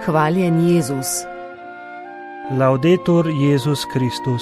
Hvaljen Jezus. Laudetur Jezus Kristus.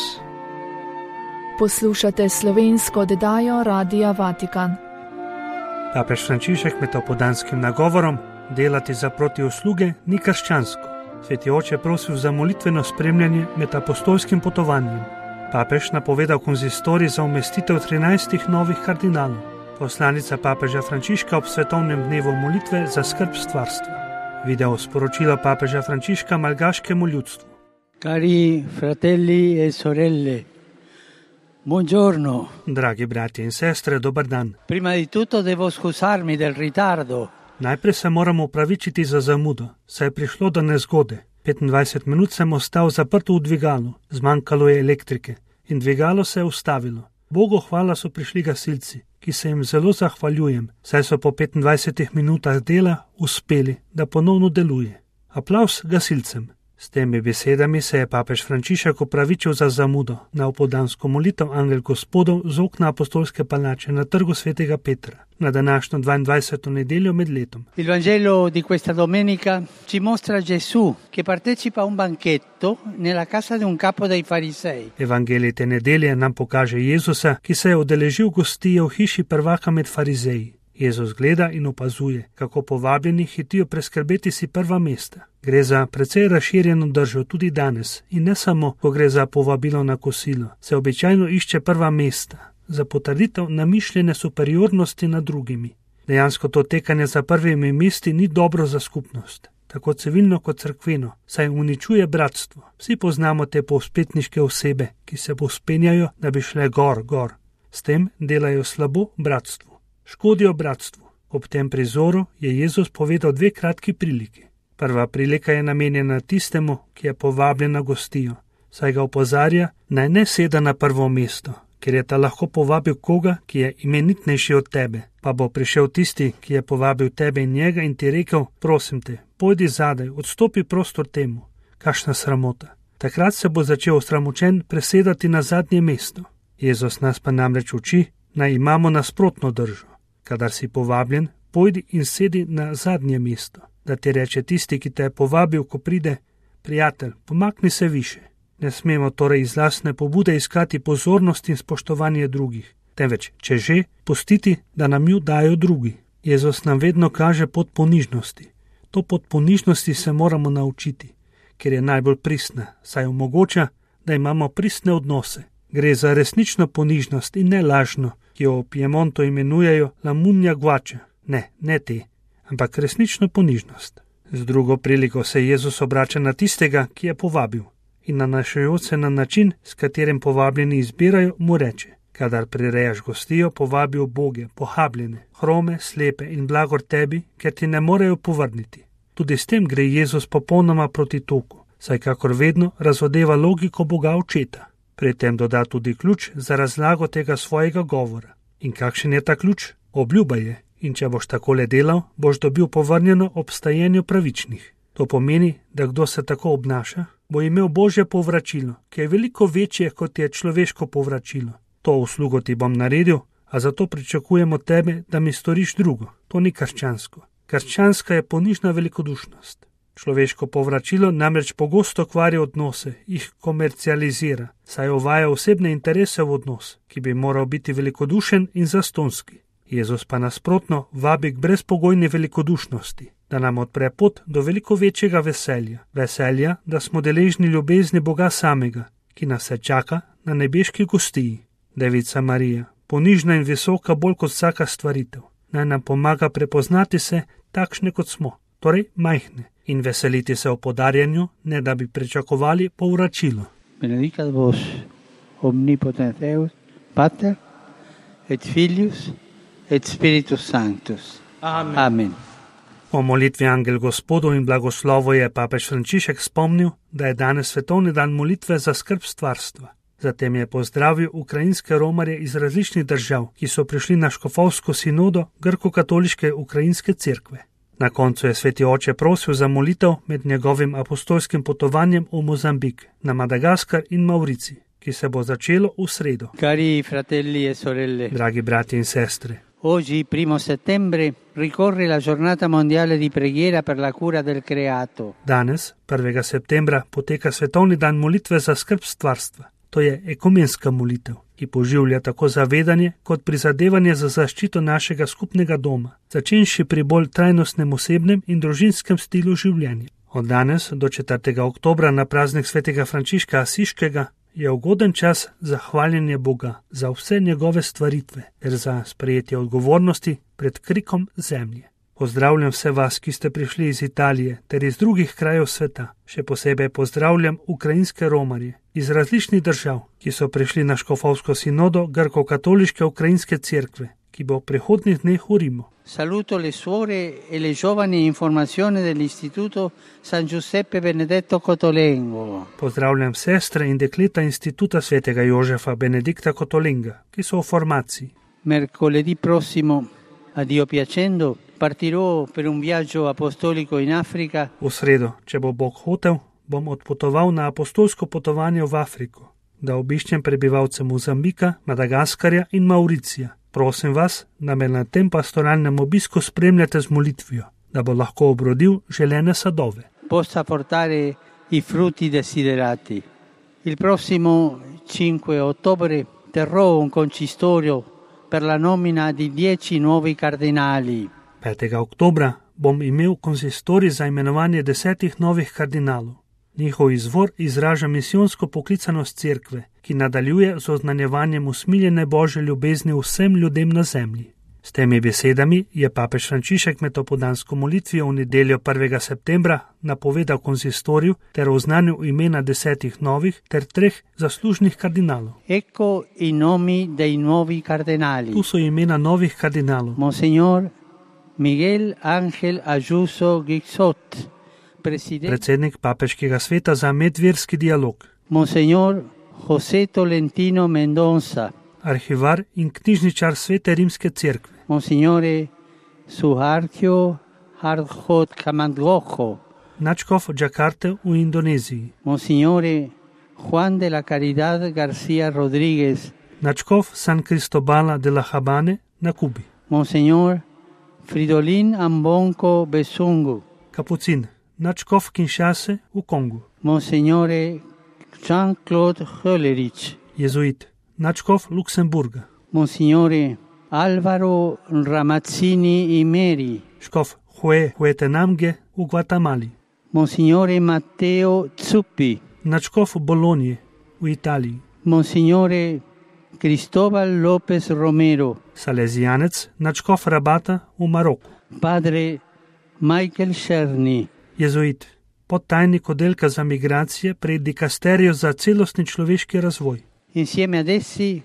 Poslušate slovensko oddajo Radia Vatikan. Papež Frančišek med opoldanskim nagovorom: delati za protiusluge ni krščansko. Sveti oče prosil za molitveno spremljanje med apostolskim potovanjem. Papež napovedal konzistorij za umestitev 13 novih kardinalov. Poslanica papeža Frančiška ob svetovnem dnevu molitve za skrb stvarstva. Video sporočilo papeža Frančiška malgaškemu ljudstvu. Cari fratelli e sorelle, buongiorno. Dragi bratje in sestre, dober dan. Prima di tutto devo scusarmi del ritardo. Najprej se moramo opravičiti za zamudo, saj je prišlo do nezgode. 25 minut sem ostal zaprt v dvigalu, zmanjkalo je elektrike in dvigalo se je ustavilo. Bogu hvala so prišli gasilci, ki se jim zelo zahvaljujem, saj so po 25 minutah dela uspeli, da ponovno deluje. Aplavz gasilcem. S temi besedami se je papež Frančišek opravičil za zamudo na opoldansko molitev Angel Gospodov z okna apostolske palače na trgu svetega Petra na današnjo 22. nedeljo med letom. Il Vangelo di questa domenica ci mostra Gesù che partecipa a un banchetto nella casa di un capo dei farisei. Evangelij te nedelje nam pokaže Jezusa, ki se je udeležil gostije v hiši prvaka med farizeji. Jezus gleda in opazuje, kako povabljeni hitijo preskrbeti si prva mesta. Gre za precej razširjeno držo tudi danes in ne samo, ko gre za povabilo na kosilo. Se običajno išče prva mesta, za potrditev namišljene superiornosti nad drugimi. Dejansko to tekanje za prvimi mesti ni dobro za skupnost, tako civilno kot cerkveno, saj uničuje bratstvo. Vsi poznamo te povzpetniške osebe, ki se povzpenjajo, da bi šle gor. S tem delajo slabo bratstvu. Škodijo bratstvu. Ob tem prizoru je Jezus povedal dve kratki priliki. Prva prilika je namenjena tistemu, ki je povabljen na gostijo, saj ga opozarja, naj ne seda na prvo mesto, ker je ta lahko povabil koga, ki je imenitnejši od tebe. Pa bo prišel tisti, ki je povabil tebe in njega in ti rekel: prosim te, pojdi zadaj, odstopi prostor temu. Kakšna sramota. Takrat se bo začel osramočen presedati na zadnje mesto. Jezus nas pa namreč uči, naj imamo nasprotno držo. Kadar si povabljen, pojdi in sedi na zadnje mesto, da ti reče tisti, ki te je povabil, ko pride: prijatelj, pomakni se više. Ne smemo torej iz lastne pobude iskati pozornost in spoštovanje drugih, temveč, če že, pustiti, da nam jo dajo drugi. Jezus nam vedno kaže pot ponižnosti. To pot ponižnosti se moramo naučiti, ker je najbolj pristna, saj omogoča, da imamo pristne odnose. Gre za resnično ponižnost in ne lažno, ki jo v Piemontu imenujejo la munja guača. Ne te, ampak resnično ponižnost. Z drugo priliko se Jezus obrača na tistega, ki je povabil, in nanašajoč se na način, s katerim povabljeni izbirajo, mu reče: kadar prirejaš gostijo, povabi uboge, pohabljene, hrome, slepe in blagor tebi, ker ti ne morejo povrniti. Tudi s tem gre Jezus popolnoma proti toku, saj kakor vedno razodeva logiko Boga Očeta. Pri tem doda tudi ključ za razlago tega svojega govora. In kakšen je ta ključ? Obljuba je, in če boš takole delal, boš dobil povrnjeno ob stajenju pravičnih. To pomeni, da kdo se tako obnaša, bo imel Božje povračilo, ki je veliko večje, kot je človeško povračilo. To uslugo ti bom naredil, a zato pričakujem od tebe, da mi storiš drugo. To ni krščansko. Krščanska je ponižna velikodušnost. Človeško povračilo namreč pogosto kvari odnose, jih komercializira, saj uvaja osebne interese v odnos, ki bi moral biti velikodušen in zastonski. Jezus pa nasprotno vabi k brezpogojni velikodušnosti, da nam odpre pot do veliko večjega veselja, da smo deležni ljubezni Boga samega, ki nas se čaka na nebeški gostiji. Devica Marija, ponižna in visoka bolj kot vsaka stvaritev, naj nam pomaga prepoznati se takšne kot smo, torej majhne, in veseliti se o podarjanju, ne da bi pričakovali povračilo. Benedicat vos omnipotens Deus, Pater et Filius et Spiritus Sanctus. Amen. O molitvi Angel Gospodov in blagoslovu je papež Frančišek spomnil, da je danes svetovni dan molitve za skrb stvarstva. Zatem je pozdravil ukrajinske romarje iz različnih držav, ki so prišli na škofovsko sinodo grko-katoliške ukrajinske cerkve. Na koncu je sveti oče prosil za molitev med njegovim apostolskim potovanjem v Mozambik, na Madagaskar in Maurici, ki se bo začelo v sredo. Cari fratelli e sorelle, dragi bratje in sestre, Oggi, 1 settembre, ricorre la giornata mondiale di preghiera per la cura del creato. Danes, 1. septembra, poteka svetovni dan molitve za skrb stvarstva. To je ekumenska molitev, ki poživlja tako zavedanje kot prizadevanje za zaščito našega skupnega doma, začenši pri bolj trajnostnem osebnem in družinskem stilu življenja. Od danes do 4. oktobra na praznik svetega Frančiška Asiškega je ugoden čas za hvaljenje Boga za vse njegove stvaritve ter za sprejetje odgovornosti pred krikom zemlje. Pozdravljam vse vas, ki ste prišli iz Italije ter iz drugih krajev sveta. Še posebej pozdravljam ukrajinske romarje iz različnih držav, ki so prišli na škofovsko sinodo Grko-katoliške ukrajinske cerkve, ki bo v prihodnjih dneh v Rimu. Saluto le suore e le giovani in formazione dell'Istituto San Giuseppe Benedetto Cotolengo. Pozdravljam sestre in dekleta Instituta svetega Jožefa Benedikta Cotolenga, ki so v formaciji. Mercoledì prossimo, a Dio piacendo, partirò per un viaggio apostolico in Africa. V sredo, če bo Bog hotel, bom odpotoval na apostolsko potovanje v Afriko, da obiščem prebivalce Mozambika, Madagaskarja in Mauricija. Prosim vas, da me na tem pastoralnem obisku spremljate z molitvijo, da bo lahko obrodil želene sadove. Possa portare i frutti desiderati. Il prossimo 5 ottobre terrò un concistorio per la nomina di 10 nuovi cardinali. 5. oktobra bom imel konsistorij za imenovanje 10 novih kardinalov. Njihov izvor izraža misijonsko poklicanost cerkve, ki nadaljuje z oznanjevanjem usmiljene Božje ljubezni vsem ljudem na zemlji. S temi besedami je papež Frančišek med opoldansko molitvijo v nedeljo 1. septembra napovedal konsistoriju ter oznanil imena 10 novih ter 3 zaslužnih kardinalov. Ecco i nomi dei nuovi cardinali. Tu so imena novih kardinalov. Monsignor Miguel Ángel Ayuso Guixot, predsednik papeškega sveta za medverski dialog. Monsignor José Tolentino Mendonça, arhivar in knjižničar Svete rimske cerkve. Monsignore Suharto Hardhot Kamandgoho, nadškof Džakarte v Indoneziji. Monsignore Juan de la Caridad García Rodríguez, nadškof San Cristobala de la Habane na Kubi. Monsignor Fridolin Ambonco Besungu, kapucin, nadškof Kinshase v Kongu. Monsignore Jean-Claude Hölerich, jezuit, nadškof Luksemburga. Monsignore Álvaro Ramazzini Imeri, škof Huetenange v Guatemali. Monsignore Matteo Zuppi, nadškof Bolonije v Italiji. Monsignore Cristóbal López Romero, salezijanec, nadškof Rabata v Maroku. Padre Michael Černy, jezuit, podtajnik oddelka za migracije pri dikasteriju za celostni človeški razvoj. Insieme ad essi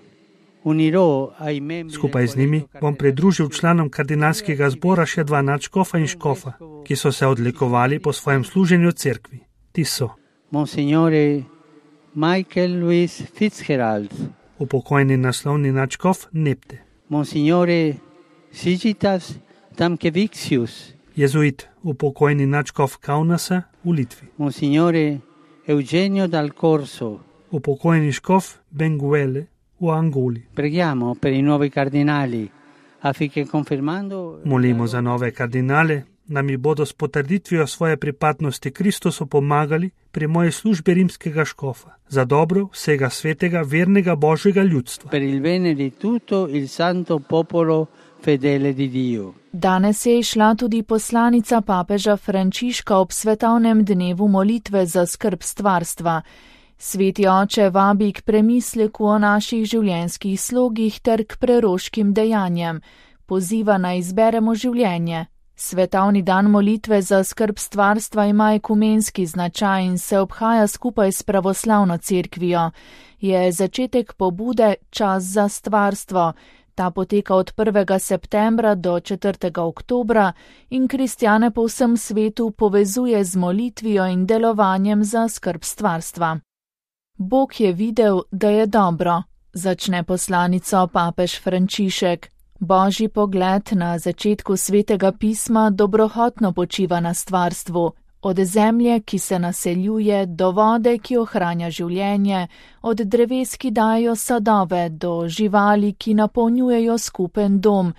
unirò ai membri. Skupaj z njimi bom pridružil članom kardinalskega zbora še 2 nadškofa in škofa, ki so se odlikovali po svojem služenju cerkvi. Ti so Monsignore Michael Louis Fitzgerald, upokojeni naslovni nadškof Nepte. Monsignore Sigitas Tamkevičius, jezuit, upokojeni nadškof Kaunasa v Litvi. Monsignore Eugenio Dal Corso, upokojeni škof Benguele v Angoli. Preghiamo per i nuovi cardinali affinché confermando. Molimo za nove kardinale, da mi bodo s potrditvijo svoje pripadnosti Kristusu pomagali pri moji službi rimskega škofa, za dobro vsega svetega vernega Božjega ljudstva. Per il bene di tutto il santo popolo fedele di Dio. Danes je išla tudi poslanica papeža Frančiška ob svetovnem dnevu molitve za skrb stvarstva. Sveti oče vabi k premisleku o naših življenjskih slogih ter k preroškim dejanjem. Poziva naj izberemo življenje. Svetovni dan molitve za skrb stvarstva ima ekumenski značaj in se obhaja skupaj s pravoslavno cerkvijo. Je začetek pobude Čas za stvarstvo. Ta poteka od 1. septembra do 4. oktobra in kristjane po vsem svetu povezuje z molitvijo in delovanjem za skrb stvarstva. Bog je videl, da je dobro, začne poslanico papež Frančišek. Božji pogled na začetku svetega pisma dobrohotno počiva na stvarstvu, od zemlje, ki se naseljuje, do vode, ki ohranja življenje, od dreves, ki dajo sadove, do živali, ki napolnjujejo skupen dom.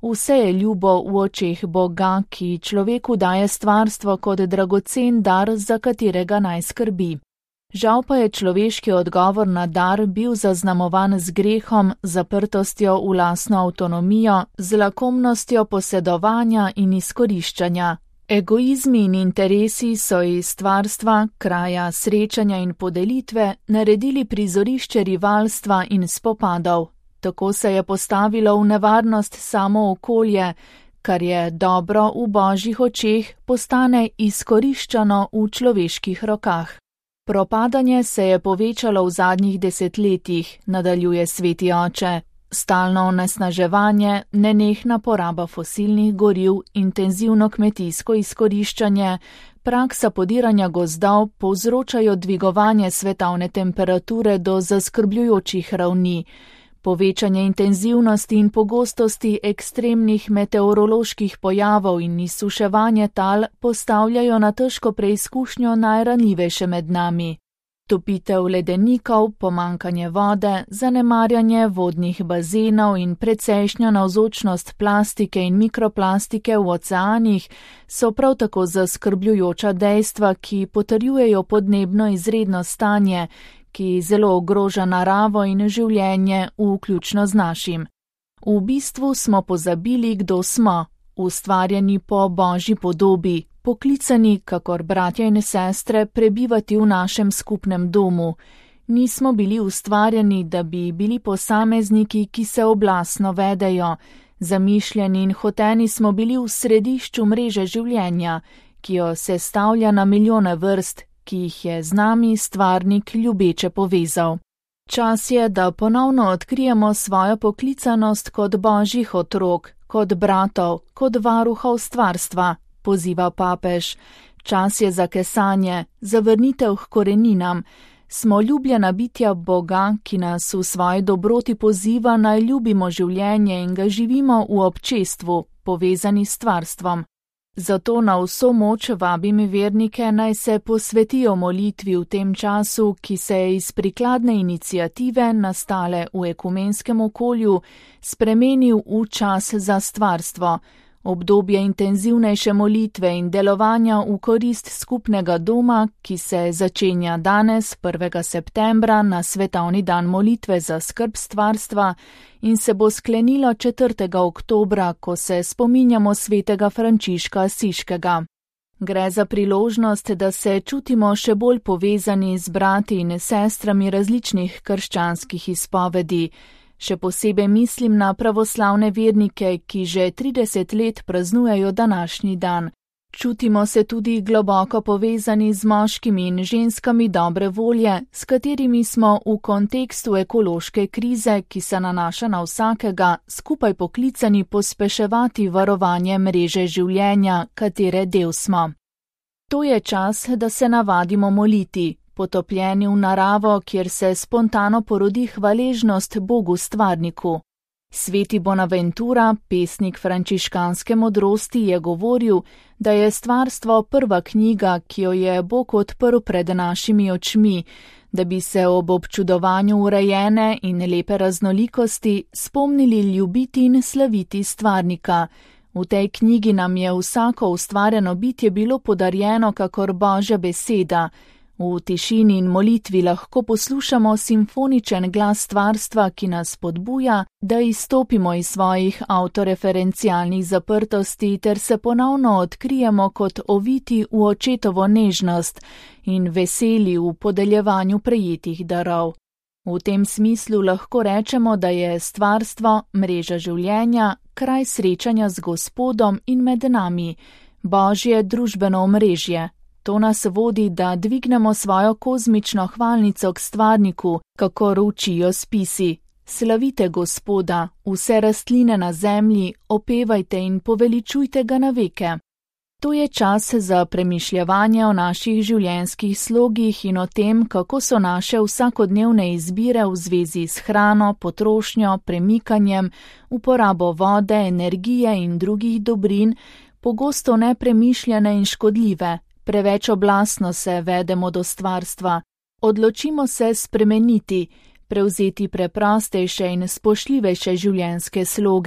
Vse je ljubo v očeh Boga, ki človeku daje stvarstvo kot dragocen dar, za katerega naj skrbi. Žal pa je človeški odgovor na dar bil zaznamovan z grehom, zaprtostjo v lastno avtonomijo, z lakomnostjo posedovanja in izkoriščanja. Egoizmi in interesi so iz stvarstva, kraja srečanja in podelitve, naredili prizorišče rivalstva in spopadov. Tako se je postavilo v nevarnost samo okolje, kar je dobro v Božjih očeh, postane izkoriščano v človeških rokah. Propadanje se je povečalo v zadnjih desetletjih, nadaljuje sveti oče. Stalno onesnaževanje, nenehna poraba fosilnih goriv, intenzivno kmetijsko izkoriščanje, praksa podiranja gozdov povzročajo dvigovanje svetovne temperature do zaskrbljujočih ravni. Povečanje intenzivnosti in pogostosti ekstremnih meteoroloških pojavov in izsuševanje tal postavljajo na težko preizkušnjo najranljivejše med nami. Topitev ledenikov, pomanjkanje vode, zanemarjanje vodnih bazenov in precejšnja navzočnost plastike in mikroplastike v oceanih so prav tako zaskrbljujoča dejstva, ki potrjujejo podnebno izredno stanje, ki zelo ogroža naravo in življenje, vključno z našim. V bistvu smo pozabili, kdo smo, ustvarjeni po Božji podobi, poklicani, kakor bratja in sestre, prebivati v našem skupnem domu. Nismo bili ustvarjeni, da bi bili posamezniki, ki se oblastno vedejo. Zamišljeni in hoteni smo bili v središču mreže življenja, ki jo sestavlja na milijone vrst, ki jih je z nami stvarnik ljubeče povezal. Čas je, da ponovno odkrijemo svojo poklicanost kot Božjih otrok, kot bratov, kot varuhov stvarstva, poziva papež. Čas je za kesanje, za vrnitev k koreninam. Smo ljubljena bitja Boga, ki nas v svoji dobroti poziva, naj ljubimo življenje in ga živimo v občestvu, povezani s stvarstvom. Zato na vso moč vabim vernike, naj se posvetijo molitvi v tem času, ki se je iz prikladne iniciative, nastale v ekumenskem okolju, spremenil v čas za stvarstvo. Obdobje intenzivnejše molitve in delovanja v korist skupnega doma, ki se začenja danes, 1. septembra, na svetovni dan molitve za skrb stvarstva in se bo sklenilo 4. oktobra, ko se spominjamo svetega Frančiška Asiškega. Gre za priložnost, da se čutimo še bolj povezani z brati in sestrami različnih krščanskih izpovedi. Še posebej mislim na pravoslavne vernike, ki že 30 let praznujejo današnji dan. Čutimo se tudi globoko povezani z moškimi in ženskami dobre volje, s katerimi smo v kontekstu ekološke krize, ki se nanaša na vsakega, skupaj poklicani pospeševati varovanje mreže življenja, katere del smo. To je čas, da se navadimo moliti. Potopljeni v naravo, kjer se spontano porodi hvaležnost Bogu stvarniku. Sveti Bonaventura, pesnik frančiškanske modrosti, je govoril, da je stvarstvo prva knjiga, ki jo je Bog odprl pred našimi očmi, da bi se ob občudovanju urejene in lepe raznolikosti spomnili ljubiti in slaviti stvarnika. V tej knjigi nam je vsako ustvarjeno bitje bilo podarjeno kakor Božja beseda. V tišini in molitvi lahko poslušamo simfoničen glas stvarstva, ki nas spodbuja, da izstopimo iz svojih avtoreferencialnih zaprtosti ter se ponovno odkrijemo kot oviti v očetovo nežnost in veseli v podeljevanju prejetih darov. V tem smislu lahko rečemo, da je stvarstvo, mreža življenja, kraj srečanja z Gospodom in med nami, Božje družbeno omrežje. To nas vodi, da dvignemo svojo kozmično hvalnico k stvarniku, kakor učijo spisi. Slavite Gospoda, vse rastline na zemlji, opevajte in poveličujte ga na veke. To je čas za premišljevanje o naših življenjskih slogih in o tem, kako so naše vsakodnevne izbire v zvezi s hrano, potrošnjo, premikanjem, uporabo vode, energije in drugih dobrin, pogosto nepremišljene in škodljive. Preveč oblastno se vedemo do stvarstva. Odločimo se spremeniti, prevzeti preprostejše in spoštljivejše življenjske sloge.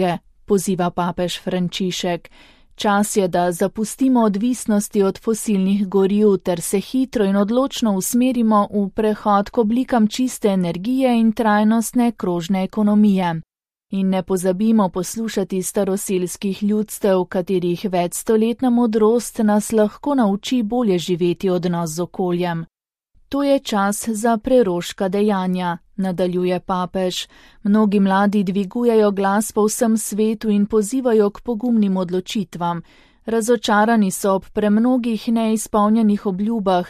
poziva papež Frančišek. Čas je, da zapustimo odvisnosti od fosilnih goriv ter se hitro in odločno usmerimo v prehod k oblikam čiste energije in trajnostne krožne ekonomije. In ne pozabimo poslušati staroselskih ljudstev, katerih večstoletna modrost nas lahko nauči bolje živeti odnos z okoljem. To je čas za preroška dejanja, nadaljuje papež. Mnogi mladi dvigujejo glas po vsem svetu in pozivajo k pogumnim odločitvam. Razočarani so ob premnogih neizpolnjenih obljubah,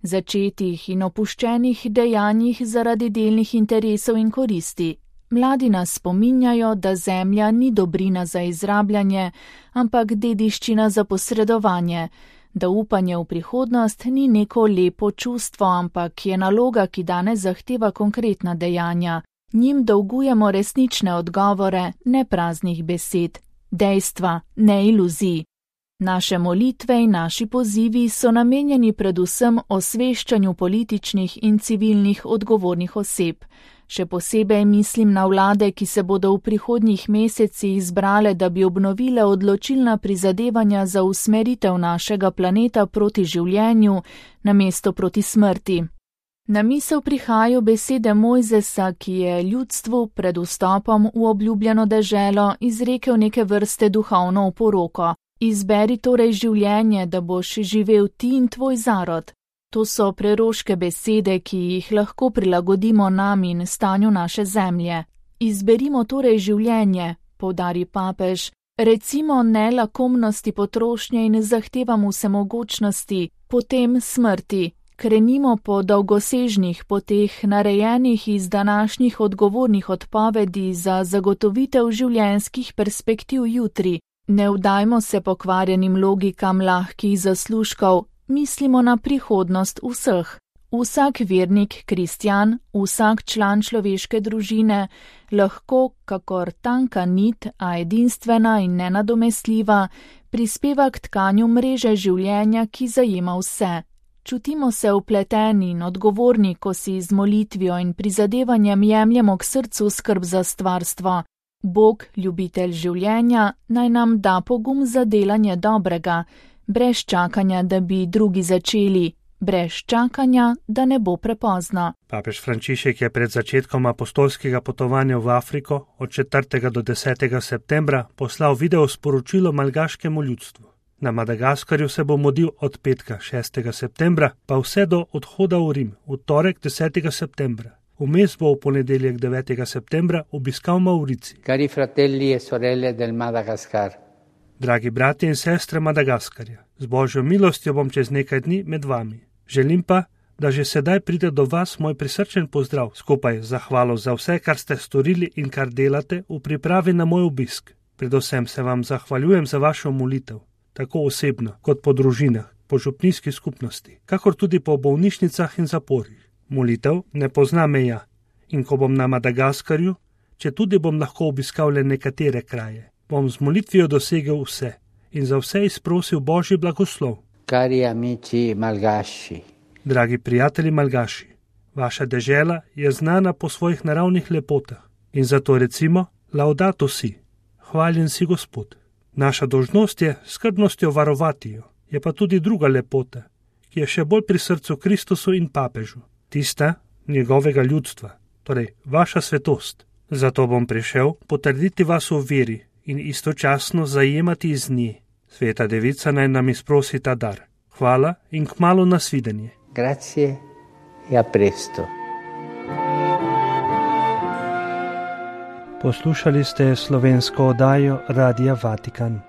začetih in opuščenih dejanjih zaradi delnih interesov in koristi. Mladi nas spominjajo, da zemlja ni dobrina za izrabljanje, ampak dediščina za posredovanje, da upanje v prihodnost ni neko lepo čustvo, ampak je naloga, ki danes zahteva konkretna dejanja. Njim dolgujemo resnične odgovore, ne praznih besed, dejstva, ne iluzij. Naše molitve in naši pozivi so namenjeni predvsem osveščanju političnih in civilnih odgovornih oseb. Še posebej mislim na vlade, ki se bodo v prihodnjih mesecih izbrale, da bi obnovile odločilna prizadevanja za usmeritev našega planeta proti življenju, namesto proti smrti. Na misel prihajajo besede Mojzesa, ki je ljudstvu pred vstopom v obljubljeno deželo izrekel neke vrste duhovno oporoko. Izberi torej življenje, da boš živel ti in tvoj zarod. To so preroške besede, ki jih lahko prilagodimo nam in stanju naše zemlje. Izberimo torej življenje, poudari papež. Recimo ne lakomnosti potrošnje in zahtevamo vsemogočnosti, potem smrti. Krenimo po dolgosežnih poteh, narejenih iz današnjih odgovornih odpovedi za zagotovitev življenjskih perspektiv jutri. Ne vdajmo se pokvarjenim logikam lahkih zaslužkov, mislimo na prihodnost vseh. Vsak vernik, kristjan, vsak član človeške družine lahko, kakor tanka nit, a edinstvena in nenadomestljiva, prispeva k tkanju mreže življenja, ki zajema vse. Čutimo se vpleteni in odgovorni, ko si z molitvijo in prizadevanjem jemljemo k srcu skrb za stvarstvo. Bog, ljubitelj življenja, naj nam da pogum za delanje dobrega, brez čakanja, da bi drugi začeli, brez čakanja, da ne bo prepozno. Papež Frančišek je pred začetkom apostolskega potovanja v Afriko od 4. do 10. septembra poslal video sporočilo malgaškemu ljudstvu. Na Madagaskarju se bo modlil od petka 6. septembra pa vse do odhoda v Rim, v torek 10. septembra. Vmes bo v ponedeljek 9. septembra obiskal Maurici. Cari fratelli e sorelle del Madagaskar. Dragi bratje in sestre Madagaskarja, z Božjo milostjo bom čez nekaj dni med vami. Želim pa, da že sedaj pride do vas moj prisrčen pozdrav, skupaj z zahvalo za vse, kar ste storili in kar delate v pripravi na moj obisk. Predvsem se vam zahvaljujem za vašo molitev, tako osebno kot po družinah, po župnijski skupnosti, kakor tudi po bolnišnicah in zaporih. Molitev ne pozna meja in ko bom na Madagaskarju, če tudi bom lahko obiskal le nekatere kraje, bom z molitvijo dosegel vse in za vse izprosil Božji blagoslov. Cari amici malgaši. Dragi prijatelji malgaši, vaša dežela je znana po svojih naravnih lepotah in zato recimo laudato si, hvaljen si Gospod. Naša dolžnost je skrbnostjo varovati jo, je pa tudi druga lepota, ki je še bolj pri srcu Kristusu in papežu. Tista njegovega ljudstva, torej vaša svetost. Zato bom prišel potrditi vas v veri in istočasno zajemati iz nje. Sveta Devica naj nam izprosi ta dar. Hvala in kmalu nasvidenje. Grazie e a presto. Poslušali ste slovensko oddajo Radia Vatikan.